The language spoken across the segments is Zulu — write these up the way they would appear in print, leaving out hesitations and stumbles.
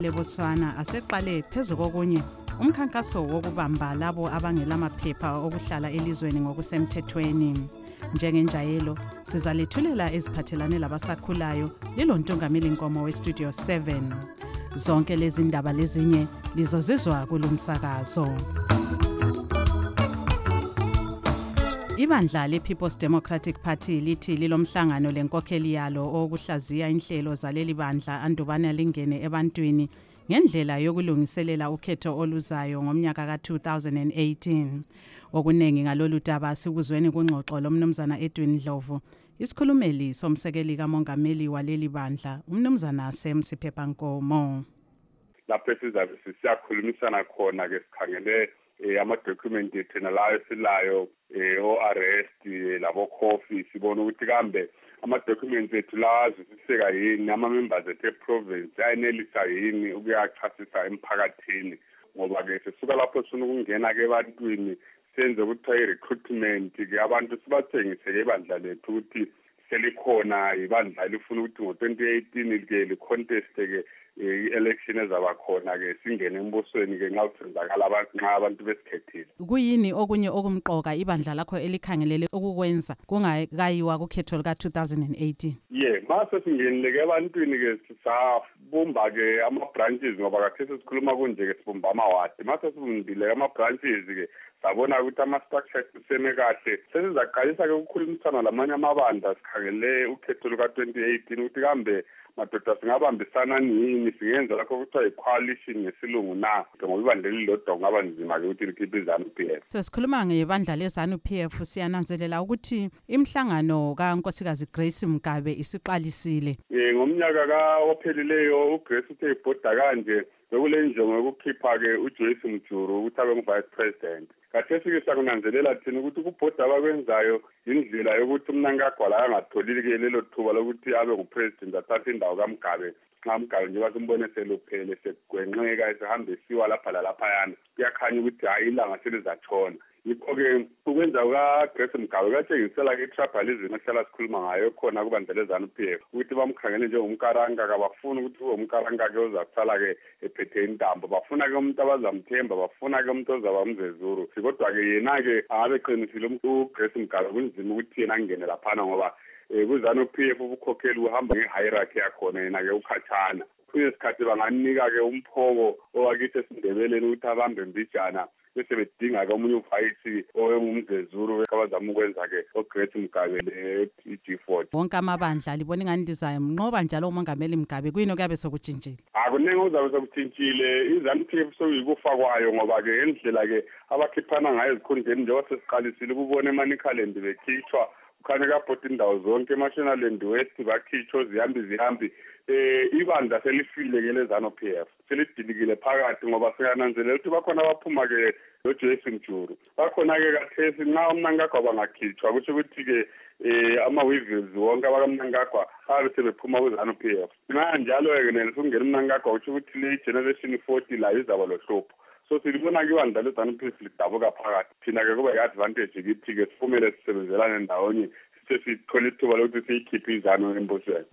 leBotswana aseqale phezu kokunye umkhankaso wokubamba labo abangelamaphepha okuhlala elizweni ngokusemthethweni. Njengenjayelo sizalethulela eziphathelane labasakhulayo lilontungameli Nkomo weStudio 7. Zonke lezi ndaba lezinye lizozizwa kulomsakazo. Ibandla lePeople's Democratic Party lithi lilomhlangano lenkokheli yalo okuhlaziya inhlelo zaleli bandla andubana lingene ebantwini ngendlela yokulungiselela ukhetho oluzayo ngomnyaka ka-2018. Okunengi ngalolu daba sikuzweni kungxoxo lomnumzana Edwin Ndlovu, isikhulumeli somsekeli kamongameli waleli bandla, umnumzana Sam Siphepankomo. Lapho sizabe siyakhulumisana khona ke sikhangele ama-document ethina layo silayo o-arrest labo coffee sibona ukuthi kambe ama-documents ethu lawa azwisiseka yini, ama-members ethu e-province ayenelisa yini ukuyachasisa emphakathini, ngoba ke sisuka lapho sifuna ukungena-ke ebantwini senze ukuthiwa i-recruitment-ke abantu sibathengise-ke ibandla lethu ukuthi selikhona ibandla elifuna ukuthi ngo-2018 li-contest-ke i-election ezaba khona-ke singene embusweni-ke nxa kuthenzakala nxa abantu besikhethile. Kuyini okunye okumqoka ibandla lakho elikhangelele ukukwenza kungakayiwa kukhetho lika-2018? Mase singenile-ke ebantwini-ke sisabumba-ke ama-branches ngoba kathesi sikhuluma kunje-ke sibumba amawadi. Mase sibumbile ama-branches-ke sabona ukuthi ama-structure siseme kahle, sesizaqalisa-ke ukukhulumisana lamanye amabandla sikhangele ukhetho luka-2018 ukuthi kambe madoda singabambisana nini, singenza lakho kuthiwa yi-coalition ngesilungu na, ngoba ibandla elilodwa kungaba nzima-ke ukuthi likhiphe iZANU-PF. Sesikhuluma ngebandla leZANU-PF siyananzelela ukuthi imihlangano kaNkosikazi Grace Mugabe isiqalisile. Ngomnyaka ophelileyo uGrace uthe ibhoda kanje bekule njongo yokukhipha-ke uJoyce Mjuru ukuthi abe ngu-vice president. Kathesi-ke siyakunanzelela thina ukuthi ukubhoda abakwenzayo indlela yokuthi uMnangagwa angatholile-ke lelo thuba lokuthi abe ngupresident athathe indawo kaMugabe. Nxa Mugabe njengoba simbone seluphele segwenqeka esihambe siwa lapha lalaphayana, kuyakhanya ukuthi hayi ilanga selizatshona. Yikho-ke ukwenza kukaGrace Mugabe kuyatshengisela-ke i-tribalism esihlala sikhuluma ngayo khona kubandla leZANU-PF ukuthi bamkhangele njengomkaranga, kabafuni ukuthi umkaranga-ke ozakusala-ke ephethe intambo, bafuna-ke umuntu abazamthemba, bafuna-ke umuntu ozaba umzezuru. Kodwa-ke yena-ke angabe eqinisile uGrace Mugabe kunzima ukuthi yena angene laphana ngoba kuZANU-PF ubukhokheli buhamba nge-hierarchy yakhona, yena-ke ukhatshana. Kuyesikhathi banganika-ke umphoko owakithi esindebeleni ukuthi abambe mbijana bese bedinga-ke omunye uvayisi owengumzezuru abazama ukwenza-ke oGrace Mugabe le-G40. Wonke amabandla libona ingani lizayamnqoba njalo umongameli Mugabe, kuyini okuyabe sokutshintshile? Akuningi okuzabe sokutshintshile, iZANU-PF sokuyikufa kwayo ngoba-ke indlela-ke abakhiphana ngayo ezikhundleni njengoba sesiqalisile ukubona emanikhaland bekhitshwa, kukhanya kabhoda indawo zonke eMashonaland West bakhitshwa zihambi. Ibandla selifile-ke leZANU-PF selidilikile phakathi ngoba siyananzelela ukuthi bakhona abaphuma-ke noJoyce Mjuru. Bakhona-ke kathesi nxa uMnangagwa bangakhitshwa kusho ukuthi-ke ama-weevils wonke abakamnangagwa abe sebephuma kuZANU-PF. Nxa njalo-ke nesukungena uMnangagwa kusho ukuthi le-Generation 40 layo izaba lohlupho. So silibona-ke ibandla leZANU-PF lidabuka phakathi. Thina-ke kuba yi-advantage kithi-ke sifumele sisebenzelane ndawonye sithole ithuba lokuthi siyikhiphe iZANU embusweni.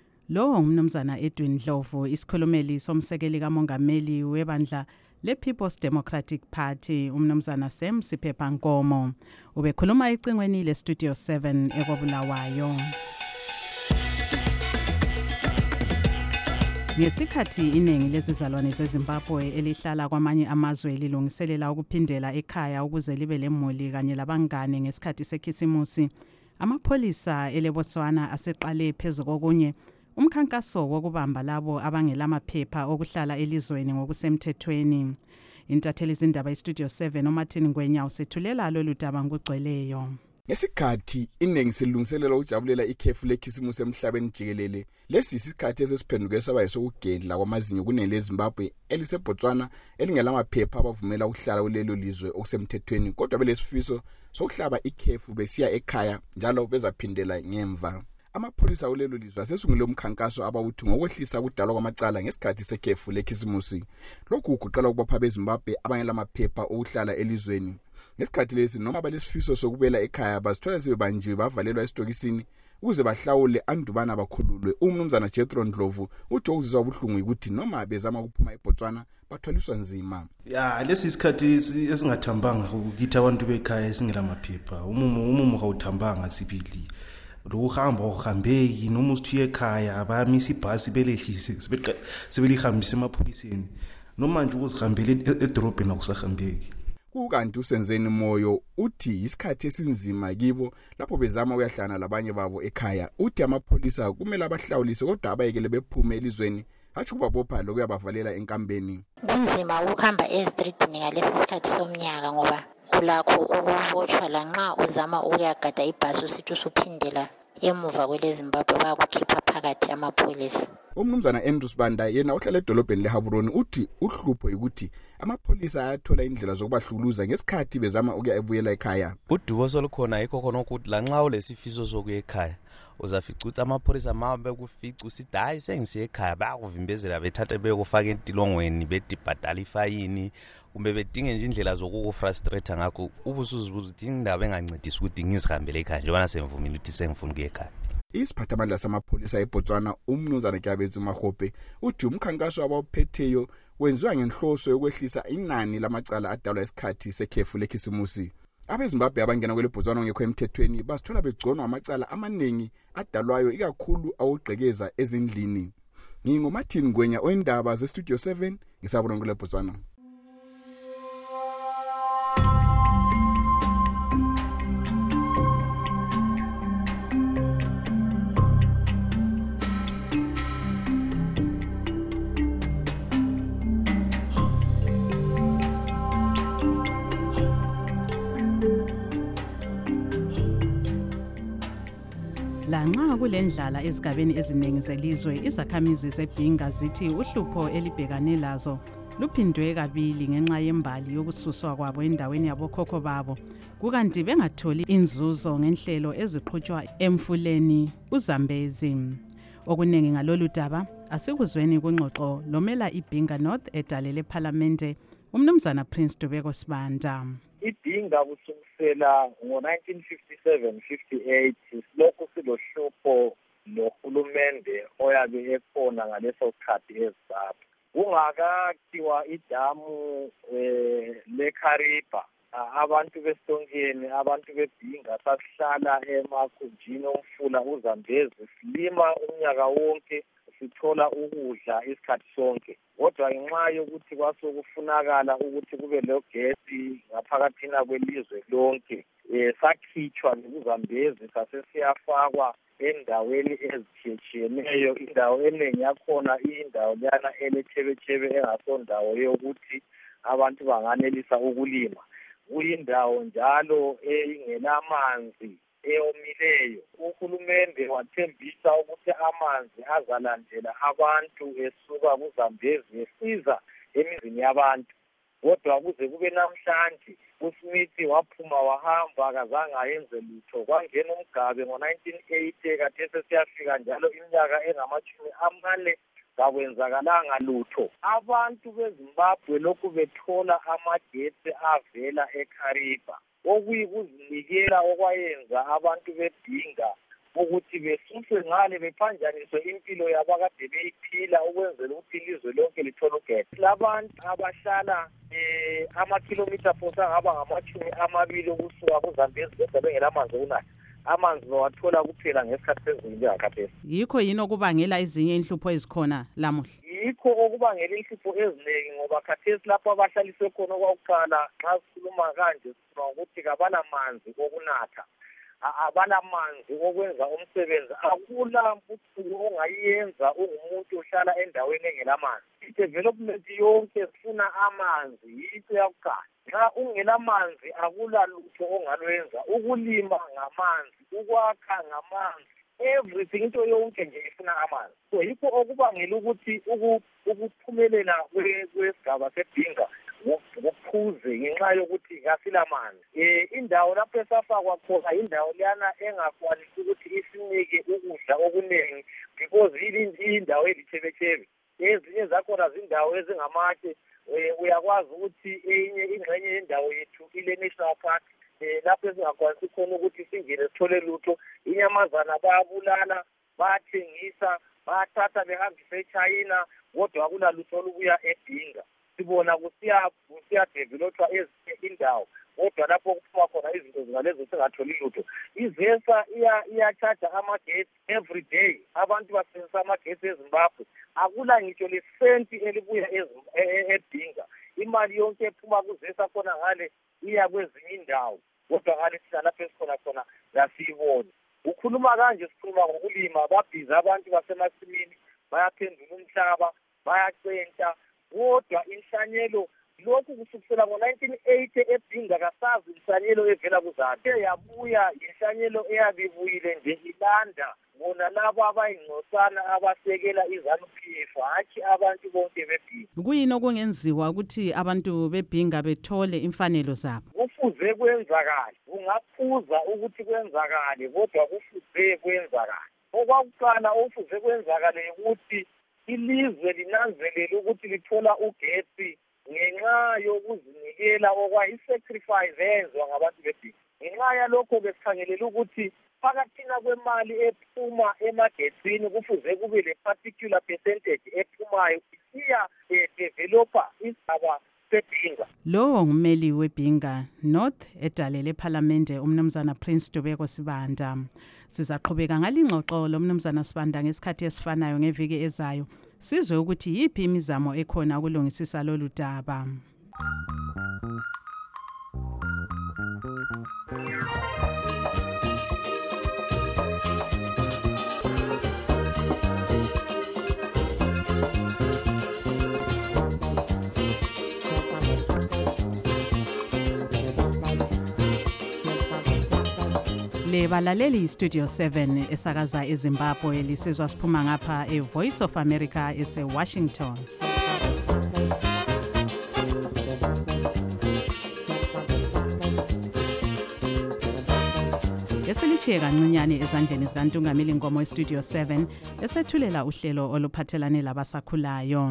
Lo umnumzana Edwin Ndlovu, isikhulumeli somsekeli kamongameli webandla lePeople's Democratic Party, umnumzana Sam Siphepankomo. Ubekhuluma ecingweni leStudio 7 eKobulawayo. Ngesikhathi iningi lezizalwane zeZimbabwe elihlala kwamanye amazwe lilungiselela ukuphindela ekhaya ukuze libe lemuli kanye labangane ngesikhathi sekhisimusi, amapholisa eleBotswana aseqale phezu kokunye umkhankaso wokubamba labo abangelamaphepha okuhlala elizweni ngokusemthethweni. Intatheli izindaba iStudio 7 uMartin Ngwenya usethulela lolu daba ngokugcweleyo. Ngesikhathi iningi silungiselela ukujabulela ikhefu lekhisimusi emhlabeni jikelele, lesi isikhathi esesiphenduke saba yisokugedla kwamazinyo kuningi leZimbabwe eliseBotswana elingelamaphepha abavumela ukuhlala kulelo lizwe okusemthethweni, kodwa belesifiso sokuhlaba ikhefu besiya ekhaya njalo bezaphindela ngemva. Amapholisa kulelo lizwe asesungule umkhankaso abawuthi ngokwehlisa ukudalwa kwamacala ngesikhathi sekhefu lekhisimusi. Lokhu kuqala ukubapha beZimbabwe abangelamaphepha okuhlala elizweni. Ngesikhathi lesi noma balesifiso sokubela ekhaya bazithola sebebanjiwe bavalelwa esitokisini ukuze bahlawule andubana bakhululwe. Umnumzana Jethro Ndlovu uthi okuzizwa ubuhlungu ukuthi noma bezama ukuphuma eBotswana bathwaliswa nzima. Ya lesi isikhathi esingathambanga ukuthi abantu bekhaya singelamaphepha. Umumo kawuthambanga sibili. Uhambeki noma usithiye ekhaya abayamisa ibhasi belehlise sebelihambisa emapholiseni noma nje ukuzihambela edorobheni akusahambeki. Kukanti uSenzeni Moyo uthi isikhathi esinzima kibo lapho bezama uyahlana labanye babo ekhaya. Uthi amapholisa kumele abahlawulise kodwa abayekele bephume elizweni athi kubabopha lokuyabavalela enkambeni. Kunzima ukuhamba ezitreetini ngalesi sikhathi somnyaka ngoba kulakho ukubotshwa lanxa uzama ukuyagada ibhasi usithi usuphindela emuva kweleZimbabwe bayakukhipha phakathi amapholisa. Umnumzana Andrews Banda yena uhlala edolobheni leHaburoni uthi uhlupho ukuthi amapholisa ayathola indlela zokubahluluza ngesikhathi bezama ukuya ebuyela ekhaya. Udubo solukhona yikho khona ukuthi lanxa ulesifiso sokuya ekhaya uzafica ukuthi amapholisa ma bekufica usithi hayi sengisiye ekhaya bayakuvimbezela bethathe bekufaka entilongweni bethi bhadala ifayini kumbe bedinge nje indlela zokukufrustrate ngakho ubusuzibuza ukuthi indaba engancedisi ukuthi ngizihambele ekhaya njengoba semvumile ukuthi sengifuna ukuya ekhaya. Isiphathamandla samapholisa eBotswana umnumzana Kyabethu Mahope uthi umkhankaso abawuphetheyo wenziwa ngenhloso yokwehlisa inani lamacala adalwa isikhathi sekhefu lekhisimusi. AbeZimbabwe abangena kwele Botswana ngekho emthethweni bazithola begconwa amacala amaningi adalwayo ikakhulu awugqekeza ezindlini. NginguMartin Ngwenya oindaba zeStudio 7 ngisabona kwele Botswana. Lanxa kulendlala ezigabeni eziningi zelizwe izakhamizi zeBhinga zithi uhlupho elibhekane lazo luphindwe kabili ngenxa yembali yokususwa kwabo endaweni yabokhokho babo kukanti bengatholi inzuzo ngenhlelo eziqhutshwa emfuleni uZambezi. Okuningi ngalolu daba asikuzweni kwingxoxo lomela iBhinga North edalele eParliamente umnumzana Prince Dubeko Sibanda. IBhinga kusukela ngo-1957-58 silokhu silohlupho lohulumende oyabe ekhona ngaleso sikhathi eZimbabwe. Kungakakhiwa idamu leKariba abantu beSonkeni abantu beBhinga sasihlala emakhunjini omfula uZambezi silima umnyaka wonke sithola ukudla isikhathi sonke. Kodwa ngenxa yokuthi kwasokufunakala ukuthi kube logesi ngaphakathina kwelizwe lonke sakhitshwa kuZambezi sasesiyafakwa endaweni ezitshiyetshiyeneyo. Indawo eningi yakhona indawo lana elethebethebe engasondawo yokuthi abantu banganelisa ukulima. Kuyindawo njalo engelamanzi eyomileyo. Uhulumende wathembisa ukuthi amanzi azalandela abantu esuka kuZambezi esiza emizini yabantu. Kodwa kuze kube namhlanje uSmith waphuma wahamba akazange ayenze lutho. Kwangena uMgabe ngo-1980 kade sesiyafika njalo iminyaka engama-40 kakwenzakalanga lutho. Abantu beZimbabwe lokhu bethola amagetsi avela eKariba okuyikuzinikela okwayenza abantu beBhinga ukuthi besuswe ngale bephanjaniswe impilo yabakade beyiphila ukwenzela ukuthi ilizwe lonke lithole ugesi. Labantu abahlala amakhilomitha phose angaba ngama-20 ukusuka kuZambezi kodwa bengelamanzi okunatha. Amanzi bawathola kuphela ngesikhathi sezulu njengakhathesi. Yikho yini okubangela ezinye inhlupho ezikhona lamuhla? Yikho okubangela inhlupho eziningi ngoba khathesi lapho abahlaliswe khona okwakuqala nxa sikhuluma kanje sifuna ukuthi kabalamanzi okunatha. Abalamanzi okwenza umsebenzi. Akula mpucuko ongayenza ungumuntu ohlala endaweni engelamanzi. I-development yonke sifuna amanzi yitho yakuqala. Nxa ungelamanzi akula lutho ongalwenza. Ukulima ngamanzi, ukwakha ngamanzi, everything into yonke nje ifuna amanzi. So yikho okubangela ukuthi ukuphumelela kwesigaba seBhinga kuphuze ngenxa yokuthi kasilamanzi. Indawo lapho esafakwa khona indawo lana engakwanisi ukuthi isinike ukudla okuningi because indawo elithebethebe. Ezinye zakhona zindawo ezingamatshe. Uyakwazi ukuthi enye ingxenye yendawo yethu ile National Park lapho esingakwanisi khona ukuthi singene sithole lutho. Inyamazana bayabulala, bayathengisa, bayathatha behambise eChina, kodwa akunalutho olubuya eDinga. Sibona kusiyadevelopha ezinye indawo, kodwa lapho kuphuma khona izinto zingalezo singatholi lutho. IZESA iya-charge amagetsi every day. Abantu basebenzisa amagetsi eZimbabwe. Akula ngitsho lesenti elibuya eDinga. Imali yonke ephuma kuZESA khona ngale iya kwezinye indawo, kodwa ngale thina lapho esikhona khona lasiyibona. Ukhuluma kanje sikhuluma ngokulima, babhiza abantu basemasimini, bayaphendula umhlaba, bayacenta, kodwa inhlanyelo lokhu kusukela ngo-1980 eDinga kasazi inhlanyelo evela kuzaphi. Yabuya inhlanyelo eyabibuyile nje ilanda bona labo abayingcosana abasekela iZANU-PF, hatshi abantu bonke beBhinga. Kuyini okungenziwa ukuthi abantu beBhinga bethole imfanelo zabo? Kufuze kwenzakale, kungaphuza ukuthi kwenzakale, kodwa kufuze kwenzakale. Okwakuqala okufuze kwenzakale ukuthi ilizwe linanzelele ukuthi lithola ugetsi ngenxa yokuzinikela okwayi-sacrifice yenziwa ngabantu beBhinga. Ngenxa yalokho besikhangelela ukuthi phakathina kwemali ephuma emagetsini kufuze kube le particular percentage ephumayo isiya developer isigaba seBhinga. Lowo ngummeli weBhinga North edalele ePhalamende umnumzana Prince Dubeko Sibanda. Sizaqhubeka ngalingxoxo lomnumzana Sibanda ngesikhathi esifanayo ngeviki ezayo. Sizwe ukuthi yiphi imizamo ekhona ukulungisisa lolu daba. Le balaleli Studio 7 esakaza eZimbabwe lisizwa siphuma ngapha eVoice of America eseWashington. Esilichiye kancinyane ezandleni zikaNtungameli Ngomo eStudio 7 esethulela uhlelo oluphathelane labasakhulayo.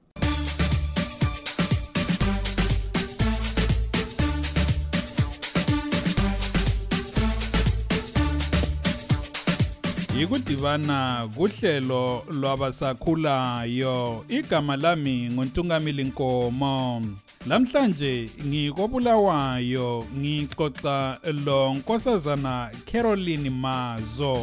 Ikudibana kuhlelo lwabasakhulayo. Igama lami nguNtungameli Ngomo. Namhlanje ngikobulawayo ngixoxa lo Nkosazana Caroline Mazo.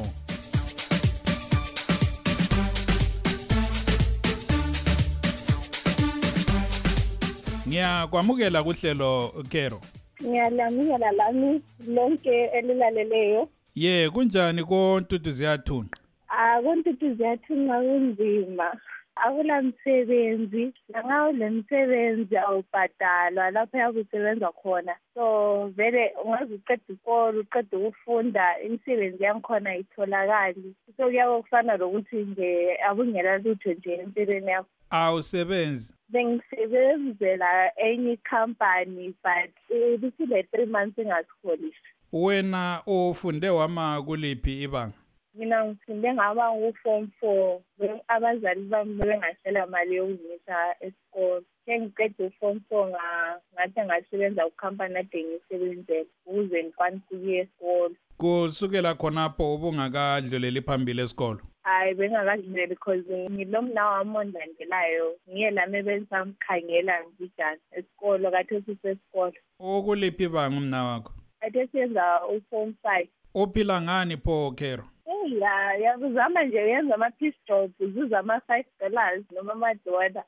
Ngiyakwamukela kuhlelo Kero. Ngiyalamukela lami lonke elilaleleyo. Kunjani koNtutu ziyathunqa? KoNtutu ziyathunqa kunzima. Akula msebenzi, langawo lemsebenzi awubhadalwa lapho yakusebenza khona. So vele ungaze uqeda isikole, uqeda ukufunda, imisebenzi yangikhona ayitholakali. So kuyabe kufana lokuthi nje abungela lutho nje empilweni yakho. Awusebenzi? Bengisebenzela enye company but ibisile 3 months ingasikholisi. Wena ufunde wama kuliphi ibanga? Mina ngifunde ngaba ngu-form 4. Abazali bami bengasela mali yokungisa esikole. Ngiqeda u-form 4 ngathi ngasebenza ku-company ade ngisebenzela ukuze ngikwanise ukuya esikole. Kusukela khonapho ubungakadluleli phambili esikolo? Hayi, bengakadluleli because ngilomna wami onlandelayo. Ngiye lami ebengisamkhangela njani esikolo kade sisesikolo. Ukuliphi ibanga umna wakho? Ade siyenza u-form 5. Uphila ngani pho Kero? Yakuzama nje yenza ama-piece job, uzuza ama-$5 noma amadola.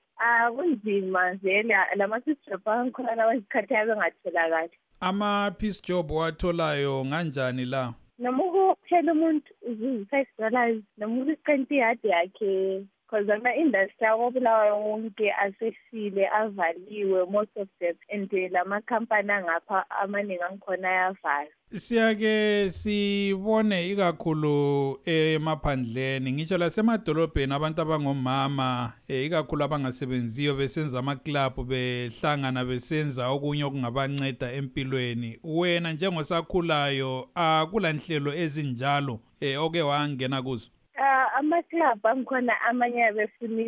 Kunzima nje lama-piece job angikhona wesikhathi yabe ngatholakali. Ama-piece job watholayo nganjani la? Noma ukuphela umuntu uzuza $5 noma ukuqenta iyadi yakhe because ama-industry akobulawayo wonke asefile avaliwe most of them and lama-company angapha amaningi angikhona ayavala. Siyake sibone ikakhulu emaphandleni ngitsho lasemadolobheni abantu abangomama ikakhulu abangasebenziyo besenza ama-club behlangana besenza okunye okungabanceda empilweni. Wena njengosakhulayo akula nhlelo ezinjalo oke wangena kuzo? Ama-club angikhona amanye abefuna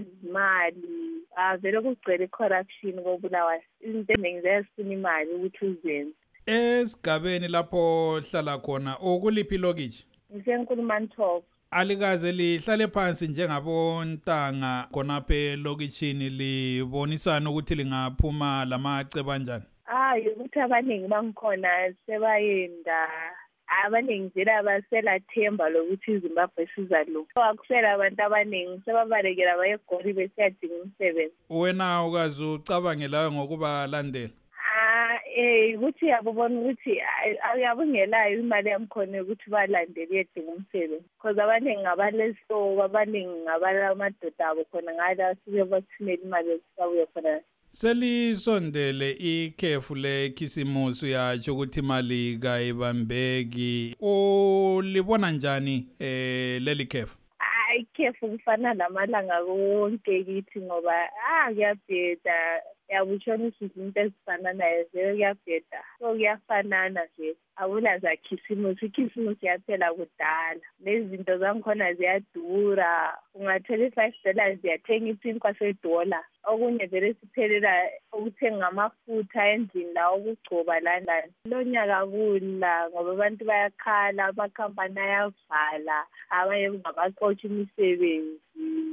izimali vele kugcwele i-corruption kobulawayo. Izinto eningi ziyafuna imali ukuthi uzenze. Esigabeni lapho hlala khona okuliphi lokitshi? Ngisenkulumani12. Alikaze lihlale phansi njengabontanga khonapha elokitshini libonisana ukuthi lingaphuma lamacebo kanjani? Ukuthi abaningi bangikhona sebayenda. Abaningi vele baselathemba lokuthi iZimbabwe sizalo. Akusela abantu abaningi sebabalekela baye eGoli besiyadinga umsebenzi. Wena ukazi ucabangelayo ngokuba landela? Ukuthi yabona ukuthi ayabungelayo imali yamkhona ukuthi balandele yedinga umsebenzi. Because abaningi ngabaleso, abaningi ngabalamadoda abo khona ngala sibe bathumela imali yokusabuya khona. Selisondele ikhefu lekhisimusi yatsho ukuthi imali kayibambeki. Ulibona njani leli khefu? Ikhefu kufana namalanga konke kithi ngoba kuyabheda. Yabutshonisa izinto ezifana nayo vele kuyabheda. So kuyafanana nje. Awula zakhisimusi. Ikhisimusi yaphela kudala. Lezi zinto zangikhona ziyadura. Ungathola $5 ziyathenga isinkwa $1. Okunye vele siphelela ukuthenga amafutha endlini la ukugcoba lana. Lo nyaka kula ngoba abantu bayakhala, amakhampani ayavala, abanye ngabaxotsha imisebenzi.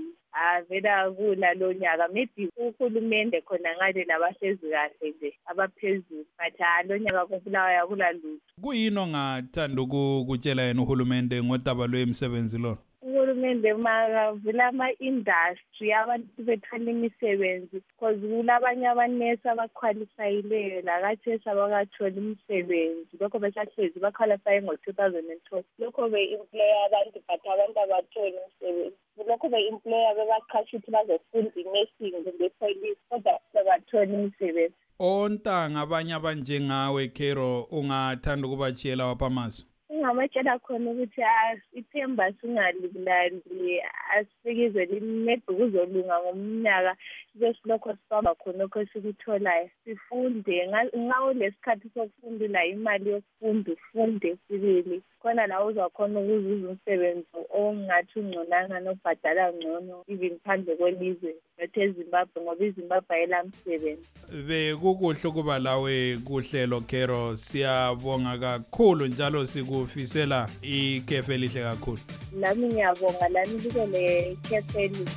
Vele akula lo nyaka. Maybe uhulumende khona ngale labahlezi kahle nje abaphezulu. But lo nyaka kubulawa yakula lutho. Kuyini ongathanda ukutshela yena uhulumende ngodaba lwemisebenzi lo? Uhulumende makavula ama-industry abantu bethola imisebenzi because kulabanye abanesi abaqualifiyileyo lakathesi abakathola imisebenzi. Lokho besahlezi baqualifye ngo-2012. Lokho be-employa abantu but abantu abatholi imisebenzi. Lokho be-employa bebaqasha ukuthi bazofunda i-nursing kumbe-police kodwa sebatholi imisebenzi. Ontanga abanye abanjengawe Khero ungathanda ukubachiyela wapha amazwi? Ngingamatshela khona ukuthi ithemba singalibulali asifikizele maybe kuzolunga ngomnyaka sibe silokho sibamba khonokho esikutholayo sifunde nxa ulesikhathi sokufundela imali yokufunda ufunde sibili khona la uzakhona ukuzuza umsebenzi ongathi ungconanga nobhadala ngcono even phandle kwelizwe not eZimbabwe ngoba iZimbabwe ayilamsebenzi. Bekukuhle ukuba lawe kuhlelo Khero, siyabonga kakhulu njalo sikufisela ikhefu elihle kakhulu. Lami ngiyabonga lami likele ikhefu elihle.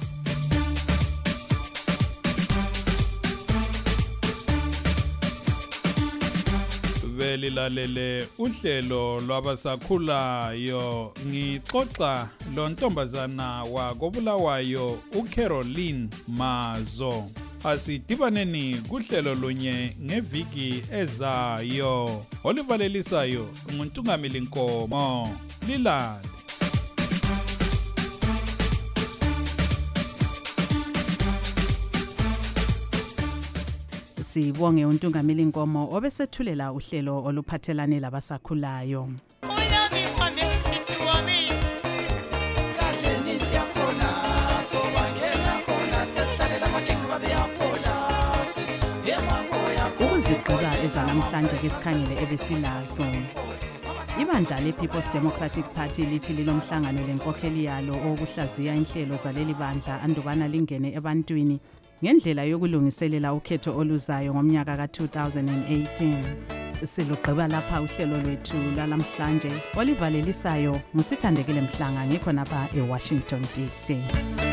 Belilalele uhlelo lwabasakhulayo ngixoxa lontombazana wakobulawayo uCaroline Mazo. Asidibaneni kuhlelo lunye ngeviki ezayo. Olivalelisayo nguNtungamili Nkomo. Lilale. Sibonge uNtungamili Nkomo obesethulela uhlelo oluphathelane labasakhulayo. Ukuzigqiba ezanamhlanje ke sikhangele ebesilazo. Ibandla le-People's Democratic Party lithi lilomhlangano lenkokheli yalo okuhlaziya inhlelo zaleli bandla andubana lingene ebantwini ngendlela yokulungiselela ukhetho oluzayo ngomnyaka ka-2018. Silugqiba lapha uhlelo lwethu lalamhlanje olivalelisayo ngusithandekile Mhlanga ngikhona lapha eWashington DC.